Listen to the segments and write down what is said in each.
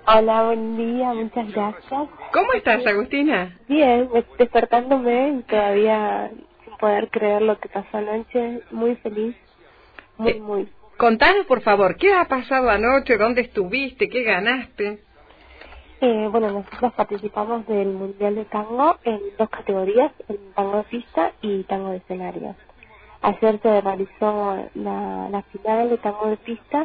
Hola, buen día, muchas gracias. ¿Cómo estás, Agustina? Bien, despertándome y todavía sin poder creer lo que pasó anoche. Muy feliz, Eh, muy. Contanos, por favor, ¿qué ha pasado anoche? ¿Dónde estuviste? ¿Qué ganaste? Bueno, nosotros participamos del Mundial de Tango en dos categorías, en tango de pista y tango de escenario. Ayer se realizó la final de tango de pista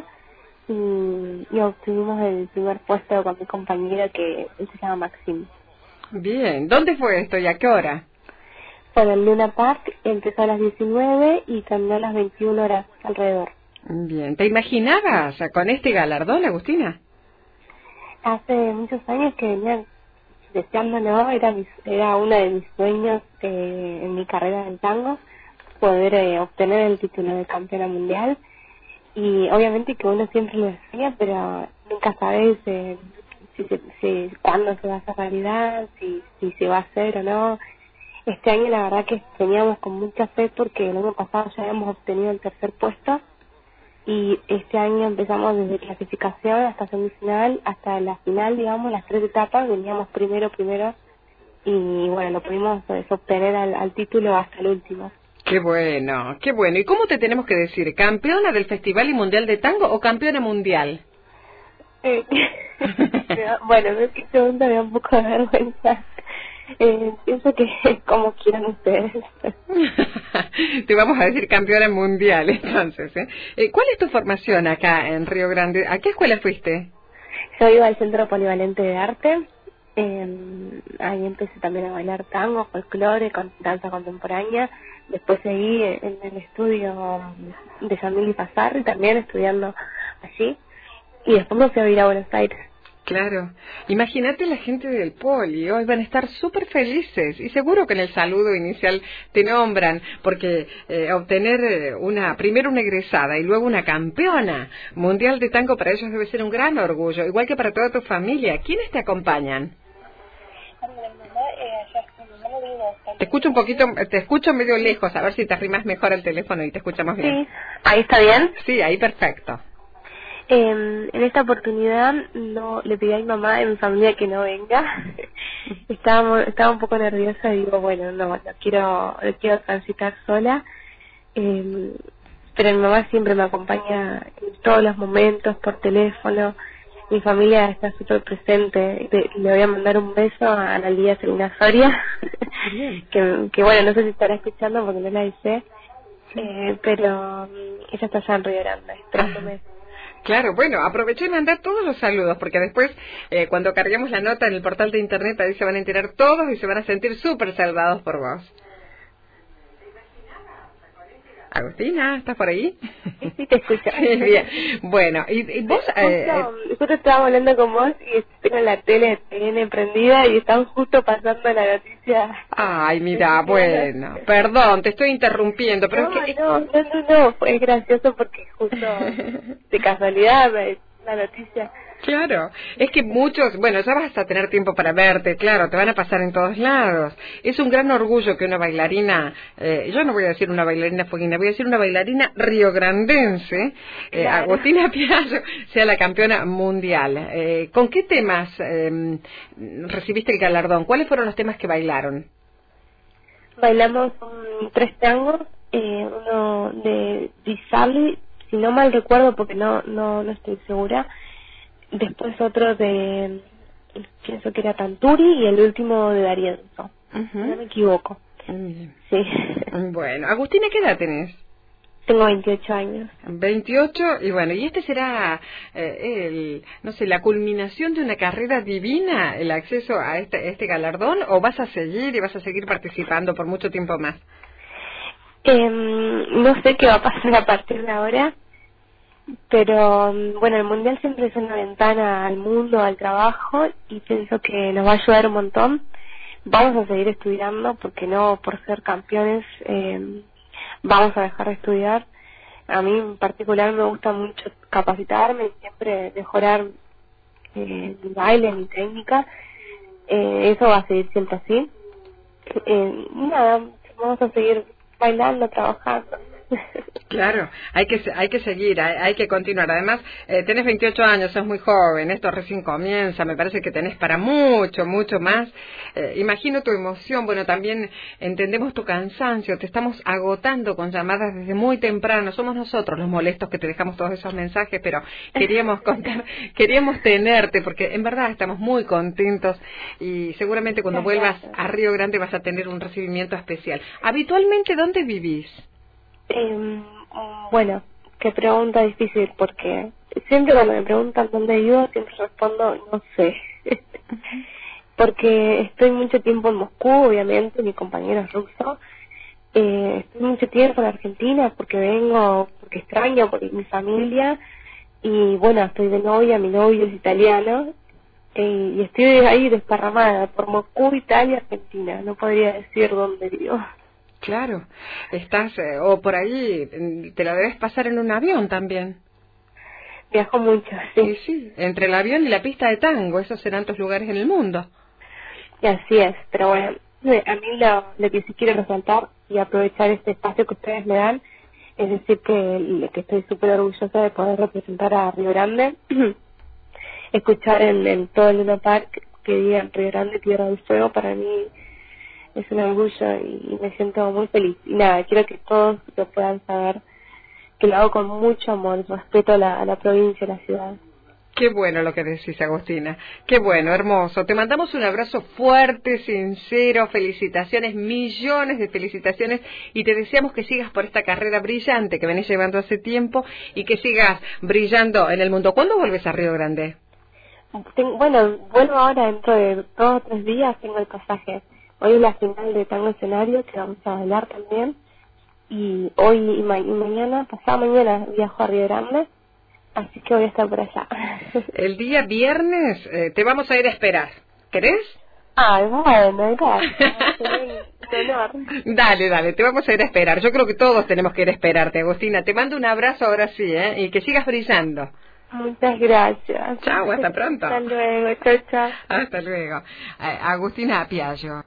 y obtuvimos el primer puesto con mi compañero que él se llama Maxim. Bien, ¿dónde fue esto y a qué hora? Por el Luna Park empezó a las 19 y terminó a las 21 horas alrededor. Bien, ¿te imaginabas con este galardón, Agustina? Hace muchos años que venía deseándolo, era uno de mis sueños en mi carrera del tango, poder obtener el título de campeona mundial. Y obviamente que uno siempre lo desea, pero nunca sabes cuándo se va a hacer realidad, si se va a hacer o no. Este año la verdad que teníamos con mucha fe porque el año pasado ya habíamos obtenido el tercer puesto y este año empezamos desde clasificación hasta semifinal, hasta la final, digamos, las tres etapas, veníamos primero y bueno, lo pudimos obtener al título hasta el último. Qué bueno, qué bueno. ¿Y cómo te tenemos que decir? ¿Campeona del Festival y Mundial de Tango o campeona mundial? Eh, bueno, me pregunta, me da un poco de vergüenza. Pienso que como quieran ustedes. Te vamos a decir campeona mundial, entonces. ¿Cuál es tu formación acá en Río Grande? ¿A qué escuela fuiste? Yo iba al Centro Polivalente de Arte. Ahí empecé también a bailar tango, folclore, con danza contemporánea. Después seguí en el estudio de Yamil y Pazarri, también estudiando allí. Y después me fui a vivir a Buenos Aires. Claro. Imagínate la gente del Poli, hoy van a estar súper felices y seguro que en el saludo inicial te nombran, porque obtener primero una egresada y luego una campeona mundial de tango para ellos debe ser un gran orgullo, igual que para toda tu familia. ¿Quiénes te acompañan? Te escucho medio lejos, a ver si te arrimas mejor al teléfono y te escuchamos bien. Sí, ahí está bien. Sí, ahí perfecto. En esta oportunidad no le pedí a mi mamá de mi familia que no venga. Estaba un poco nerviosa y digo, bueno, no quiero transitar sola. Pero mi mamá siempre me acompaña en todos los momentos por teléfono. Mi familia está súper presente. Le voy a mandar un beso a Analía Selina Soria, que bueno, no sé si estará escuchando porque no la hice, pero ella está allá en Río Grande, esperándome. Claro, bueno, aproveché y mandar todos los saludos, porque después, cuando carguemos la nota en el portal de internet, ahí se van a enterar todos y se van a sentir súper saludados por vos. Agustina, ¿estás por ahí? Sí, te escucho. Bien. Bueno, y vos... Justo estaba hablando con vos y tengo la tele TN prendida y están justo pasando la noticia. Ay, mira, bueno, perdón, te estoy interrumpiendo, pero No, es que... no, es gracioso porque justo de casualidad la noticia. Claro, es que muchos, bueno, ya vas a tener tiempo para verte, claro, te van a pasar en todos lados. Es un gran orgullo que una bailarina, yo no voy a decir una bailarina foguina, voy a decir una bailarina riograndense, Claro. Agustina Piaggio, sea la campeona mundial. ¿Con qué temas recibiste el galardón? ¿Cuáles fueron los temas que bailaron? Bailamos 3 tangos, uno de Di Sarli, si no mal recuerdo porque no estoy segura. Después otro pienso que era Tanturi y el último de D'Arienzo. No me equivoco. Sí. Bueno, Agustina, ¿qué edad tenés? Tengo 28 años. 28, y bueno, ¿y este será no sé, la culminación de una carrera divina, el acceso a este galardón, o vas a seguir participando por mucho tiempo más? No sé qué va a pasar a partir de ahora, pero bueno, el mundial siempre es una ventana al mundo, al trabajo, y pienso que nos va a ayudar un montón. Vamos a seguir estudiando porque no por ser campeones vamos a dejar de estudiar. A mí en particular me gusta mucho capacitarme y siempre mejorar mi baile, mi técnica. Eso va a seguir siempre así. Nada, vamos a seguir bailando, trabajando. Claro, hay que seguir, hay que continuar. Además, tenés 28 años, sos muy joven, esto recién comienza, me parece que tenés para mucho, mucho más. Imagino tu emoción, bueno, también entendemos tu cansancio, te estamos agotando con llamadas desde muy temprano, somos nosotros los molestos que te dejamos todos esos mensajes, pero queríamos tenerte, porque en verdad estamos muy contentos y seguramente cuando vuelvas a Río Grande vas a tener un recibimiento especial. Habitualmente, ¿dónde vivís? Bueno, qué pregunta difícil, porque siempre cuando me preguntan dónde vivo, siempre respondo no sé. Porque estoy mucho tiempo en Moscú, obviamente, mi compañero es ruso. Estoy mucho tiempo en Argentina porque extraño, porque mi familia. Y bueno, estoy de novia, mi novio es italiano. Y estoy ahí desparramada por Moscú, Italia, Argentina. No podría decir dónde vivo. Claro, estás, o por ahí, te la debes pasar en un avión también. Viajo mucho, sí. Sí, entre el avión y la pista de tango, esos serán tus lugares en el mundo. Y así es, pero bueno, a mí lo que sí quiero resaltar y aprovechar este espacio que ustedes me dan, es decir que estoy súper orgullosa de poder representar a Río Grande, escuchar en todo el Luna Park que digan Río Grande, Tierra del Fuego, para mí es un orgullo y me siento muy feliz. Y nada, quiero que todos lo puedan saber, que lo hago con mucho amor, respeto a la provincia, a la ciudad. Qué bueno lo que decís, Agustina. Qué bueno, hermoso. Te mandamos un abrazo fuerte, sincero, felicitaciones, millones de felicitaciones y te deseamos que sigas por esta carrera brillante que venís llevando hace tiempo y que sigas brillando en el mundo. ¿Cuándo vuelves a Río Grande? Bueno, vuelvo ahora dentro de 2 o 3 días, tengo el pasaje. Hoy es la final de Tango Escenario, que vamos a bailar también. Y hoy y mañana, pasado mañana, viajo a Río Grande. Así que voy a estar por allá. El día viernes te vamos a ir a esperar. ¿Querés? Ay, bueno, gracias. Un honor. Dale, te vamos a ir a esperar. Yo creo que todos tenemos que ir a esperarte, Agustina. Te mando un abrazo ahora sí, y que sigas brillando. Muchas gracias. Chao, hasta pronto. Hasta luego, chao. Hasta luego. Agustina Piaggio.